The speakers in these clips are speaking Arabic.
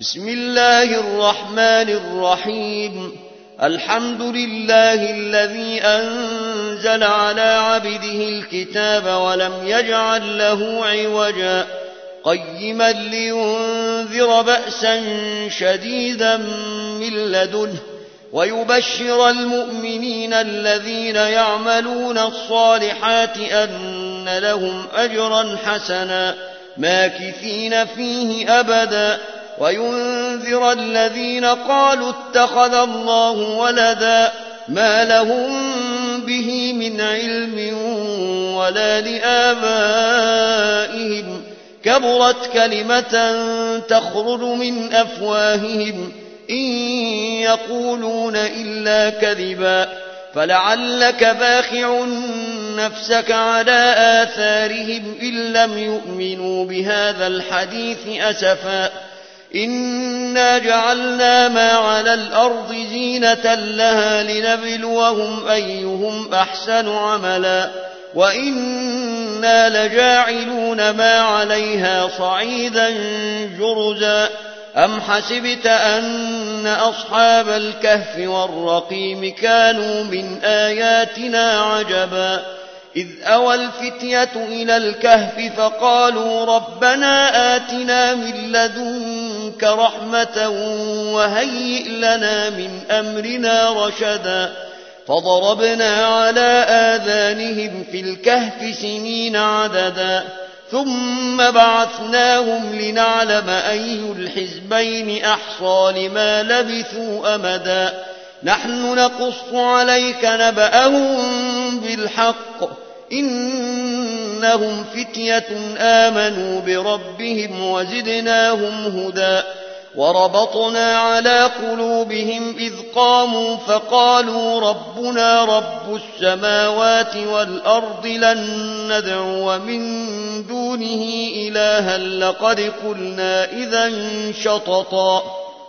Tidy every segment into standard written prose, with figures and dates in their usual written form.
بسم الله الرحمن الرحيم. الحمد لله الذي أنزل على عبده الكتاب ولم يجعل له عوجا قيما لينذر بأسا شديدا من لدنه ويبشر المؤمنين الذين يعملون الصالحات أن لهم أجرا حسنا ماكثين فيه أبدا وينذر الذين قالوا اتخذ الله ولدا ما لهم به من علم ولا لآبائهم كبرت كلمة تخرج من أفواههم إن يقولون إلا كذبا فلعلك باخع نفسك على آثارهم إن لم يؤمنوا بهذا الحديث أسفا إنا جعلنا ما على الأرض زينة لها لنبلوهم أيهم أحسن عملا وإنا لجاعلون ما عليها صعيدا جرزا أم حسبت أن أصحاب الكهف والرقيم كانوا من آياتنا عجبا إذ أوى الفتية إلى الكهف فقالوا ربنا آتنا من لدنك رحمة وهيئ لنا من أمرنا رشدا فضربنا على آذانهم في الكهف سنين عددا ثم بعثناهم لنعلم أي الحزبين أحصى لما لبثوا أمدا نحن نقص عليك نبأهم بالحق إنهم فتية آمنوا بربهم وزدناهم هدى وربطنا على قلوبهم إذ قاموا فقالوا ربنا رب السماوات والأرض لن ندعو من دونه إلها لقد قلنا إذا شططا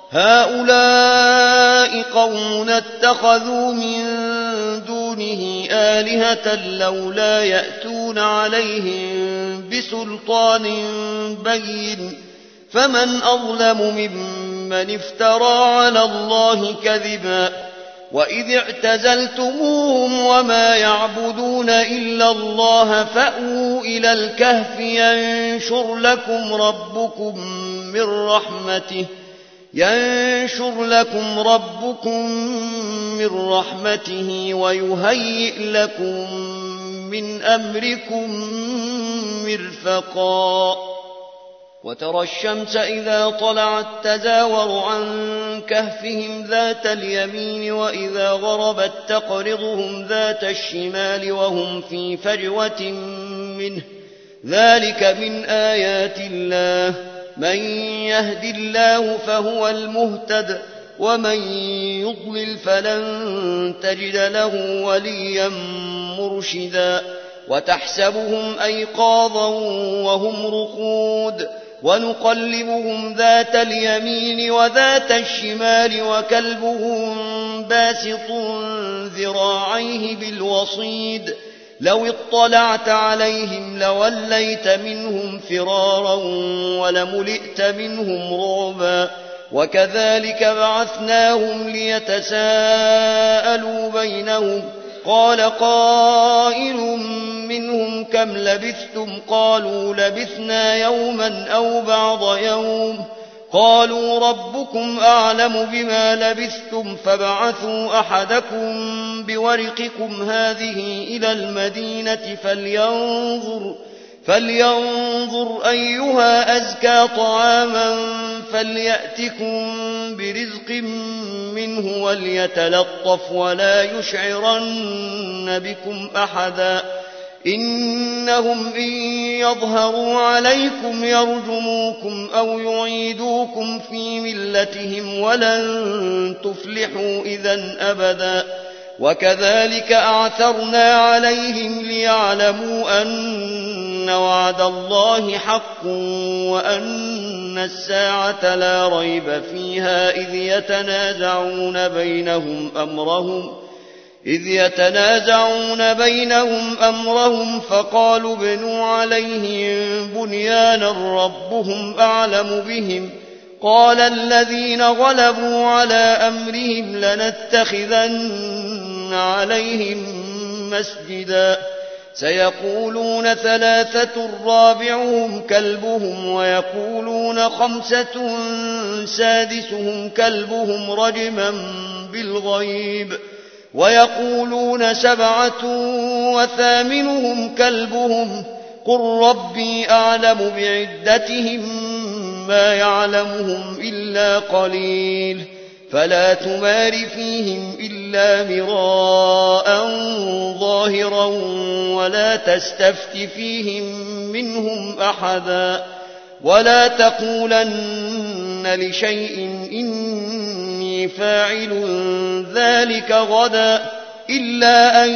هؤلاء قوم اتخذوا من دونه آلهة لولا يأتون عليهم بسلطان بين فمن أظلم ممن افترى على الله كذبا وإذ اعتزلتموهم وما يعبدون إلا الله فأووا إلى الكهف ينشر لكم ربكم من رحمته ويهيئ لكم من أمركم مرفقا وترى الشمس إذا طلعت تزاور عن كهفهم ذات اليمين وإذا غربت تقرضهم ذات الشمال وهم في فجوة منه ذلك من آيات الله من يهد الله فهو المهتد ومن يضلل فلن تجد له وليا مرشدا وتحسبهم أيقاظا وهم رقود ونقلبهم ذات اليمين وذات الشمال وكلبهم باسط ذراعيه بالوصيد لو اطلعت عليهم لوليت منهم فرارا ولملئت منهم رعبا وكذلك بعثناهم ليتساءلوا بينهم قال قائل منهم كم لبثتم قالوا لبثنا يوما أو بعض يوم قالوا ربكم أعلم بما لبثتم فابعثوا أحدكم بورقكم هذه إلى المدينة فلينظر أيها أزكى طعاما فليأتكم برزق منه وليتلطف ولا يشعرن بكم أحدا إنهم إن يظهروا عليكم يرجموكم أو يعيدوكم في ملتهم ولن تفلحوا إذا أبدا وكذلك أعثرنا عليهم ليعلموا أن وعد الله حق وأن الساعة لا ريب فيها إذ يتنازعون بينهم أمرهم فقالوا ابنوا عليهم بنيانا ربهم أعلم بهم قال الذين غلبوا على أمرهم لنتخذن عليهم مسجدا سيقولون 3 رابعهم كلبهم ويقولون 5 سادسهم كلبهم رجما بالغيب ويقولون 7 وثامنهم كلبهم قل ربي أعلم بعدتهم ما يعلمهم إلا قليل فلا تمار فيهم إلا مراء ظاهرا ولا تستفت فيهم منهم أحدا ولا تقولن لشيء إني فاعل ذلك غدا إلا أن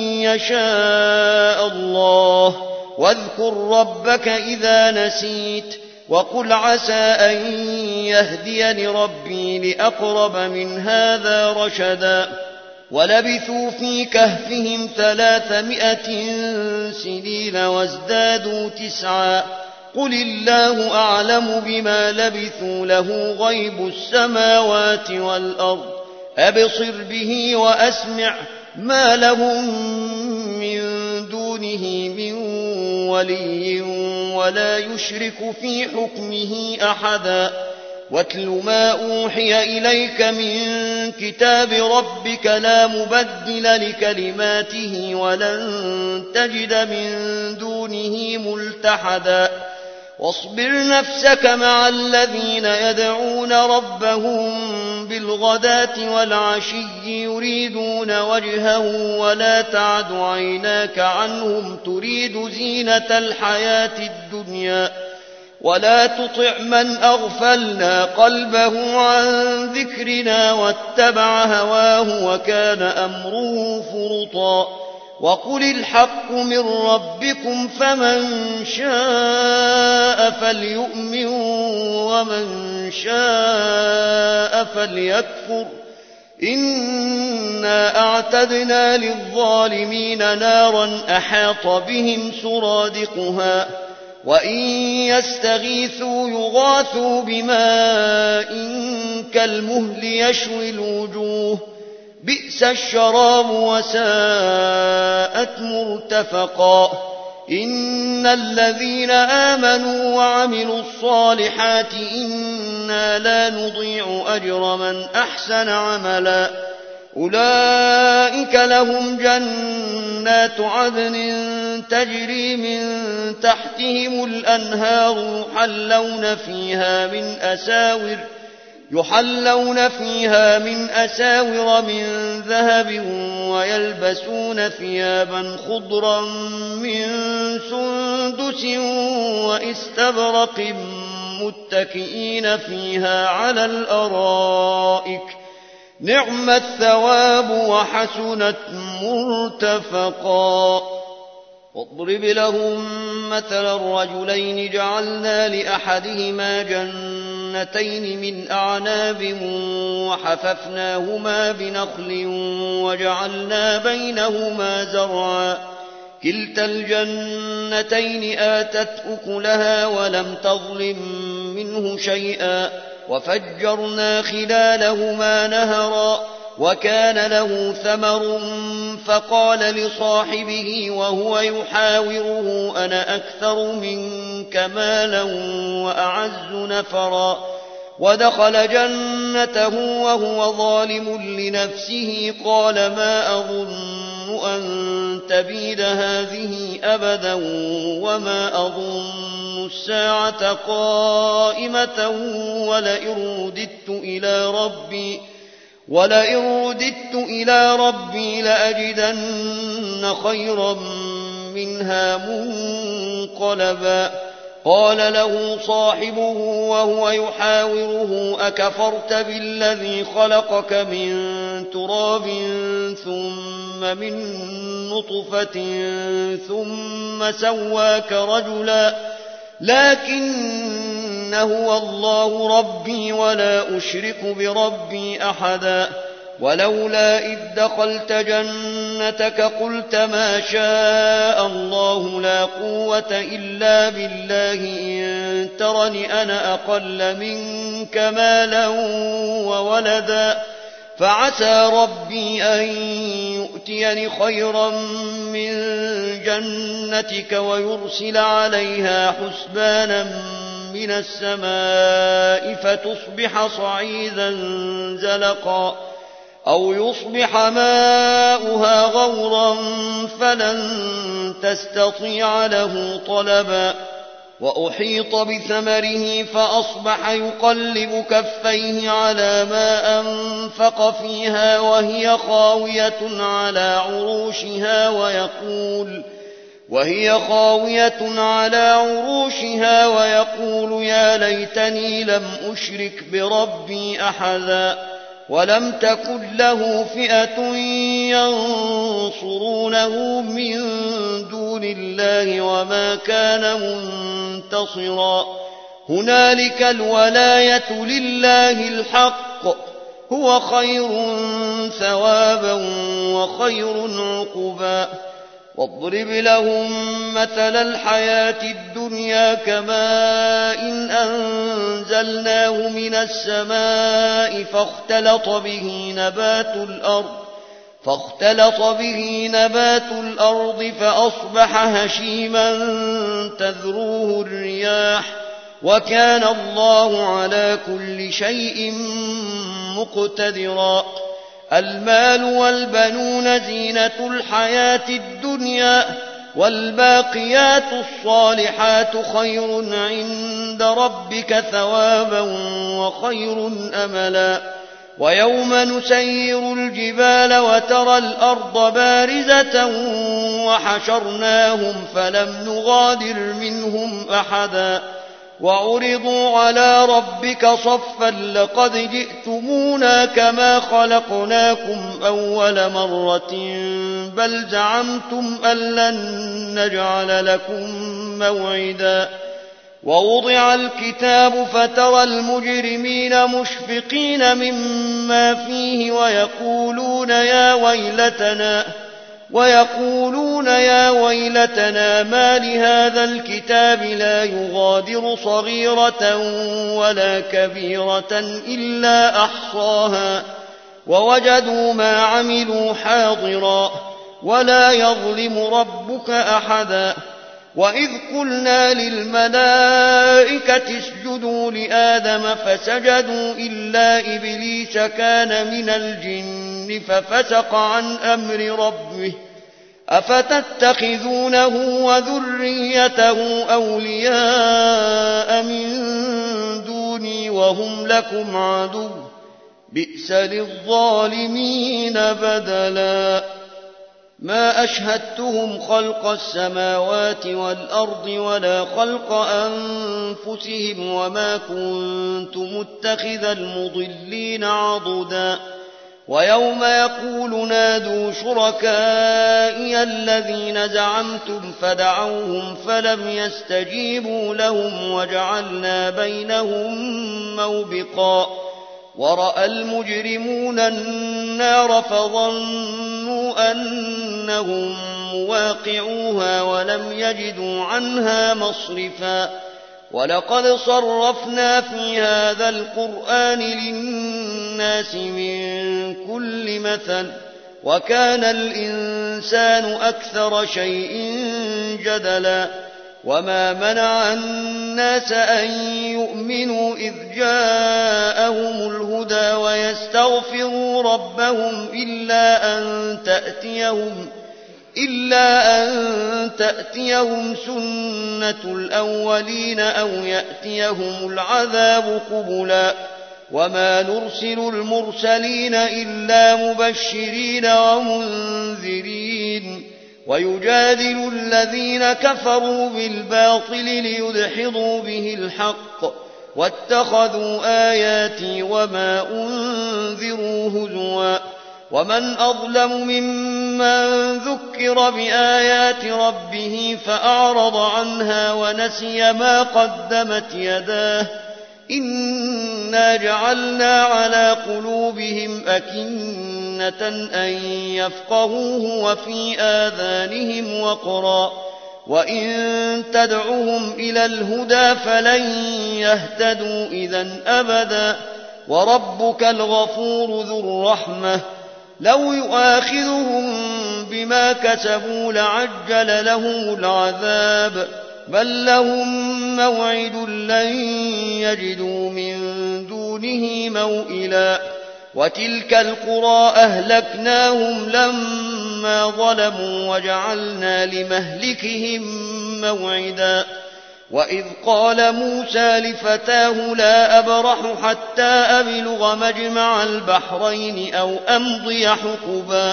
يشاء الله واذكر ربك إذا نسيت وقل عسى أن يهديني ربي لأقرب من هذا رشدا ولبثوا في كهفهم 300 سنين وازدادوا 9 قل الله أعلم بما لبثوا له غيب السماوات والأرض أبصر به وأسمع ما لهم من دونه من ولي ولا يشرك في حكمه أحدا واتل ما أوحي إليك من كتاب ربك لا مبدل لكلماته ولن تجد من دونه ملتحدا واصبر نفسك مع الذين يدعون ربهم بالغداة والعشي يريدون وجهه ولا تعد عيناك عنهم تريد زينة الحياة الدنيا ولا تطع من أغفلنا قلبه عن ذكرنا واتبع هواه وكان أمره فرطا وقل الحق من ربكم فمن شاء فليؤمن ومن شاء فليكفر إنا أعتدنا للظالمين نارا أحاط بهم سرادقها وإن يستغيثوا يغاثوا بماء كالمهل يشوي الوجوه بئس الشراب وساءت مرتفقا إن الذين آمنوا وعملوا الصالحات إنا لا نضيع أجر من أحسن عملا أولئك لهم جنات عدن تجري من تحتهم الأنهار يحلون فيها من أساور من ذهب ويلبسون ثيابا خضرا من سندس واستبرق متكئين فيها على الأرائك نعم الثواب وحسنت مرتفقا واضرب لهم مثل الرجلين جعلنا لأحدهما جنتين من أعناب وحففناهما بنخل وجعلنا بينهما زرعا كلتا الجنتين آتت أكلها ولم تظلم منه شيئا وفجرنا خلالهما نهرا وكان له ثمر فقال لصاحبه وهو يحاوره أنا أكثر منك مالا وأعز نفرا ودخل جنته وهو ظالم لنفسه قال ما أظن أن تبيد هذه أبدا وما أظن الساعة قائمة ولئن رددت إلى ربي لأجدن خيرا منها منقلبا قال له صاحبه وهو يحاوره أكفرت بالذي خلقك من تراب ثم من نطفة ثم سواك رجلا لكن هو الله ربي ولا أشرك بربي أحدا ولولا إذ دخلت جنتك قلت ما شاء الله لا قوة إلا بالله إن ترني أنا أقل منك منك مالا وولدا فعسى ربي أن يؤتيني خيرا من جنتك ويرسل عليها حسبانا من السماء فتصبح صعيدا زلقا أو يصبح ماؤها غورا فلن تستطيع له طلبا وأحيط بثمره فأصبح يقلب كفيه على ما أنفق فيها وهي خاوية على عروشها ويقول يا ليتني لم أشرك بربي أحدا ولم تكن له فئة ينصرونه من دون الله وما كان منتصرا هنالك الولاية لله الحق هو خير ثوابا وخير عقبا واضرب لهم مثل الحياة الدنيا كماء أنزلناه من السماء فاختلط به نبات الأرض فأصبح هشيما تذروه الرياح وكان الله على كل شيء مقتدرا المال والبنون زينة الحياة الدنيا والباقيات الصالحات خير عند ربك ثوابا وخير أملا ويوم نسير الجبال وترى الأرض بارزة وحشرناهم فلم نغادر منهم أحدا وعرضوا على ربك صفا لقد جئتمونا كما خلقناكم أول مرة بل زعمتم أن لن نجعل لكم موعدا ووضع الكتاب فترى المجرمين مشفقين مما فيه ويقولون يا ويلتنا ما لهذا الكتاب لا يغادر صغيرة ولا كبيرة إلا أحصاها ووجدوا ما عملوا حاضرا ولا يظلم ربك أحدا وإذ قلنا للملائكة اسجدوا لآدم فسجدوا إلا إبليس كان من الجن ففسق عن أمر ربه أفتتخذونه وذريته أولياء من دوني وهم لكم عدو بئس للظالمين بدلا ما أشهدتهم خلق السماوات والأرض ولا خلق أنفسهم وما كنت متخذ المضلين عضدا ويوم يقول نادوا شركائي الذين زعمتم فدعوهم فلم يستجيبوا لهم وجعلنا بينهم موبقا ورأى المجرمون النار فظنوا أنهم مواقعوها ولم يجدوا عنها مصرفا ولقد صرفنا في هذا القرآن للناس من كل مثل وكان الإنسان أكثر شيء جدلا وما منع الناس أن يؤمنوا إذ جاءهم الهدى ويستغفروا ربهم إلا أن تأتيهم سنة الأولين أو يأتيهم العذاب قبلا وما نرسل المرسلين إلا مبشرين ومنذرين ويجادل الذين كفروا بالباطل ليدحضوا به الحق واتخذوا آياتي وما أنذروا هزوا ومن أظلم ممن ذكر بآيات ربه فأعرض عنها ونسي ما قدمت يداه إنا جعلنا على قلوبهم أكنة أن يفقهوه وفي آذانهم وقرا وإن تدعهم إلى الهدى فلن يهتدوا إذا أبدا وربك الغفور ذو الرحمة لو يؤاخذهم بما كسبوا لعجل لهم العذاب بل لهم موعد لن يجدوا من دونه موئلا وتلك القرى أهلكناهم لما ظلموا وجعلنا لمهلكهم موعدا وإذ قال موسى لفتاه لا أبرح حتى أبلغ مجمع البحرين أو أمضي حقبا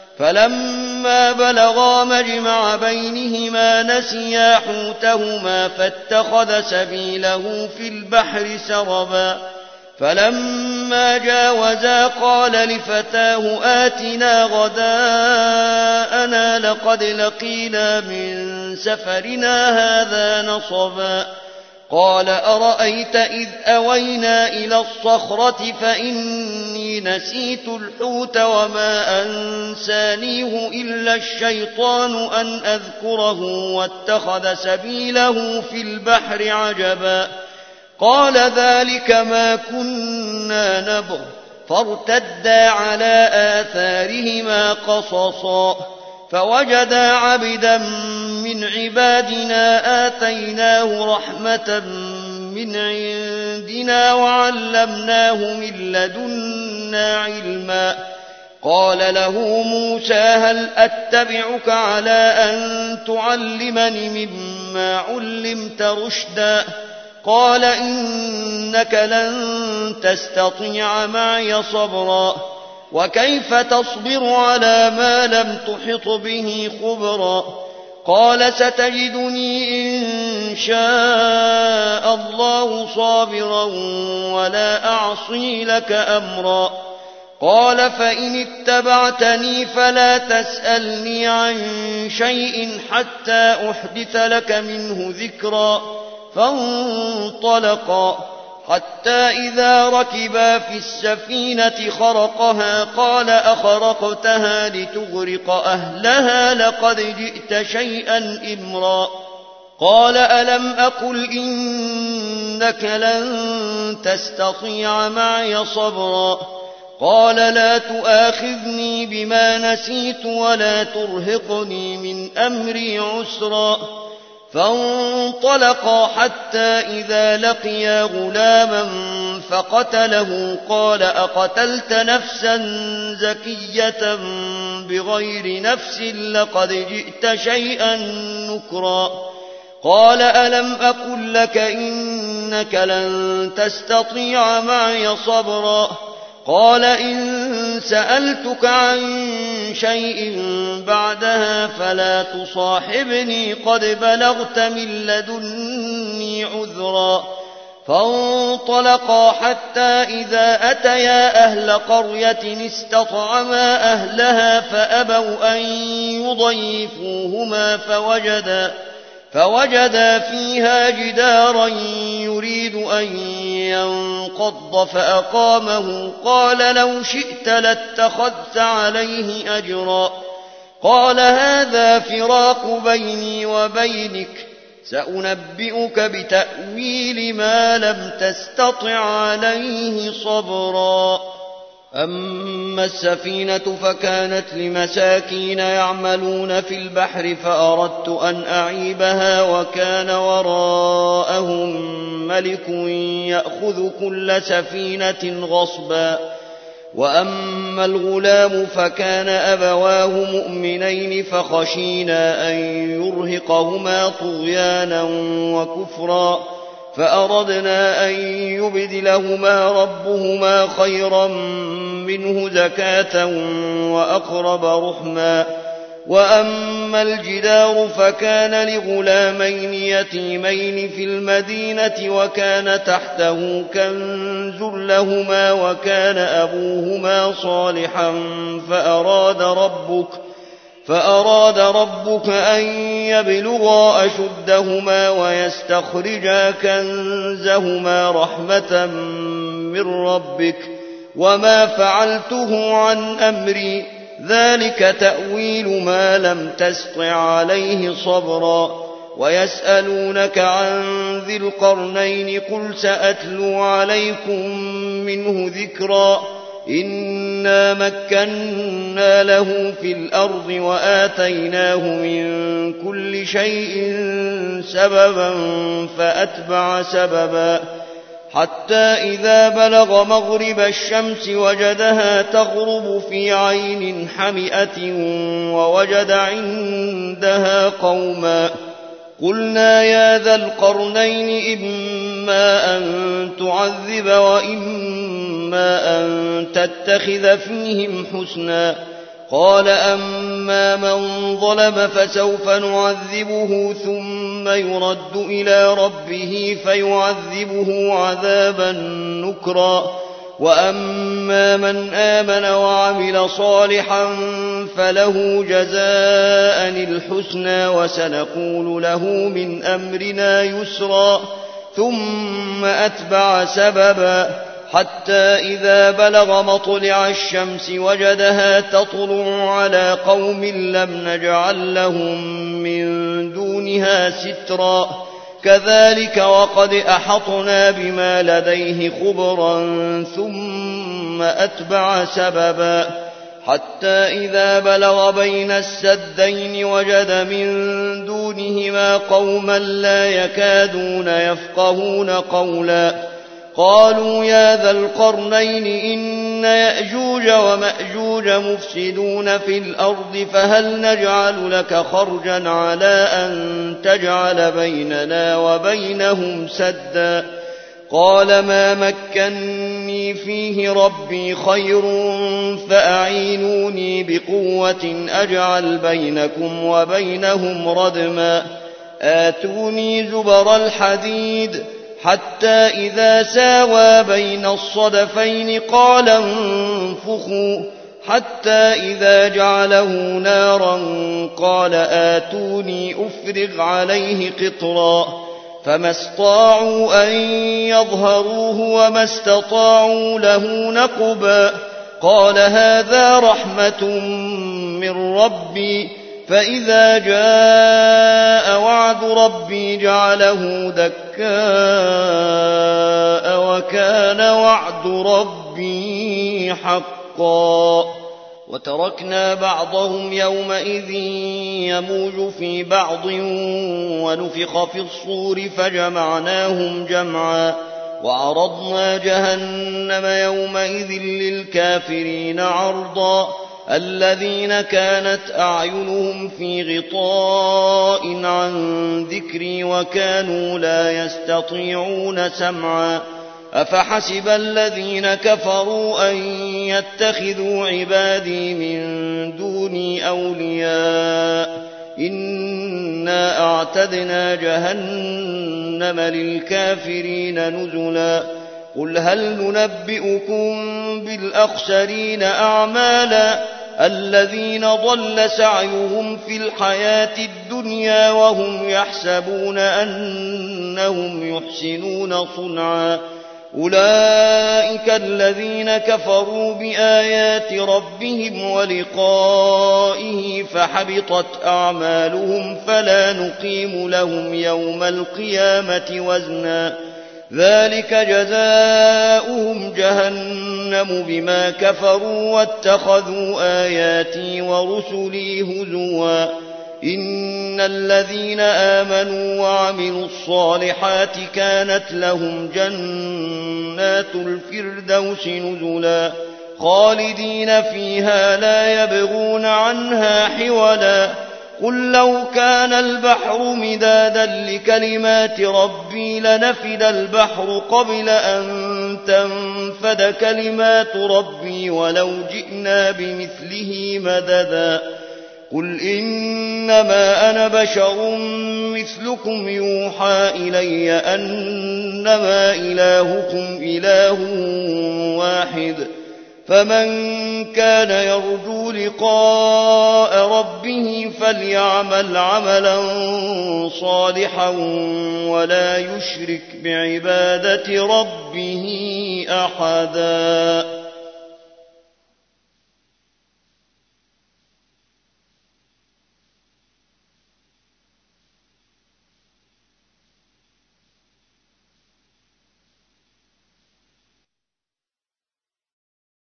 فلما بلغا مجمع بينهما نسيا حوتهما فاتخذ سبيله في البحر سربا فلما جاوزا قال لفتاه آتنا غداءنا لقد لقينا من سفرنا هذا نصبا قال أرأيت إذ أوينا إلى الصخرة فإني نسيت الحوت وما أنسانيه إلا الشيطان أن أذكره واتخذ سبيله في البحر عجبا قال ذلك ما كنا نبغ فارتدا على آثارهما قصصا فوجدا عبدا من عبادنا آتيناه رحمة من عندنا وعلمناه من لدنا علما قال له موسى هل أتبعك على أن تعلمني مما علمت رشدا قال إنك لن تستطيع معي صبرا وكيف تصبر على ما لم تحط به خبرا قال ستجدني إن شاء الله صابرا ولا أعصي لك أمرا قال فإن اتبعتني فلا تسألني عن شيء حتى أحدث لك منه ذكرا فانطلقا حتى إذا ركبا في السفينة خرقها قال أخرقتها لتغرق أهلها لقد جئت شيئا إمرا قال ألم أقل إنك لن تستطيع معي صبرا قال لا تؤاخذني بما نسيت ولا ترهقني من أمري عسرا فانطلقا حتى إذا لقيا غلاما فقتله قال أقتلت نفسا زكية بغير نفس لقد جئت شيئا نكرا قال ألم أقل لك إنك لن تستطيع معي صبرا قال إن سألتك عن شيء بعدها فلا تصاحبني قد بلغت من لدني عذرا فانطلقا حتى إذا أتيا أهل قرية استطعما أهلها فأبوا أن يضيفوهما فوجدا فيها جدارا يريد أن ينقض فأقامه قال لو شئت لاتخذت عليه أجرا قال هذا فراق بيني وبينك سأنبئك بتأويل ما لم تستطع عليه صبرا أما السفينة فكانت لمساكين يعملون في البحر فأردت أن أعيبها وكان وراءهم ملك يأخذ كل سفينة غصبا وأما الغلام فكان أبواه مؤمنين فخشينا أن يرهقهما طغيانا وكفرا فأردنا أن يبدلهما ربهما خيرا منه زكاة وأقرب رحما وأما الجدار فكان لغلامين يتيمين في المدينة وكان تحته كنز لهما وكان أبوهما صالحا فأراد ربك أن يبلغا أشدهما ويستخرجا كنزهما رحمة من ربك وما فعلته عن أمري ذلك تأويل ما لم تسطع عليه صبرا ويسألونك عن ذي القرنين قل سأتلو عليكم منه ذكرا إنا مكنا له في الأرض وآتيناه من كل شيء سببا فأتبع سببا حتى إذا بلغ مغرب الشمس وجدها تغرب في عين حمئة ووجد عندها قوما قلنا يا ذا القرنين إما أن تعذب وإما أن تتخذ فيهم حسنا قال أما من ظلم فسوف نعذبه ثم يرد إلى ربه فيعذبه عذابا نكرا وأما من آمن وعمل صالحا فله جزاء الحسنى وسنقول له من أمرنا يسرا ثم أتبع سببا حتى إذا بلغ مطلع الشمس وجدها تطلع على قوم لم نجعل لهم من دونها سترا كذلك وقد أحطنا بما لديه خبرا ثم أتبع سببا حتى إذا بلغ بين السدين وجد من دونهما قوما لا يكادون يفقهون قولا قالوا يا ذا القرنين إن يأجوج ومأجوج مفسدون في الأرض فهل نجعل لك خرجا على أن تجعل بيننا وبينهم سدا قال ما مكني فيه ربي خير فأعينوني بقوة أجعل بينكم وبينهم ردما آتوني زبر الحديد حتى إذا ساوى بين الصدفين قال انفخوا حتى إذا جعله نارا قال آتوني أفرغ عليه قطرا فما استطاعوا أن يظهروه وما استطاعوا له نقبا قال هذا رحمة من ربي فإذا جاء وعد ربي جعله دكاء وكان وعد ربي حقا وتركنا بعضهم يومئذ يموج في بعض ونفخ في الصور فجمعناهم جمعا وعرضنا جهنم يومئذ للكافرين عرضا الذين كانت أعينهم في غطاء عن ذكري وكانوا لا يستطيعون سمعا أفحسب الذين كفروا أن يتخذوا عبادي من دوني أولياء إنا أعتدنا جهنم للكافرين نزلا قل هل ننبئكم بالأخسرين أعمالا الذين ضل سعيهم في الحياة الدنيا وهم يحسبون أنهم يحسنون صنعا أولئك الذين كفروا بآيات ربهم ولقائه فحبطت أعمالهم فلا نقيم لهم يوم القيامة وزنا ذلك جزاؤهم جهنم بما كفروا واتخذوا آياتي ورسلي هزوا إن الذين آمنوا وعملوا الصالحات كانت لهم جنات الفردوس نزلا خالدين فيها لا يبغون عنها حولا قل لو كان البحر مدادا لكلمات ربي لنفد البحر قبل أن تنفد كلمات ربي ولو جئنا بمثله مددا قل إنما أنا بشر مثلكم يوحى إلي أنما إلهكم إله واحد فمن كان يرجو لقاء ربه فليعمل عملا صالحا ولا يشرك بعبادة ربه أحدا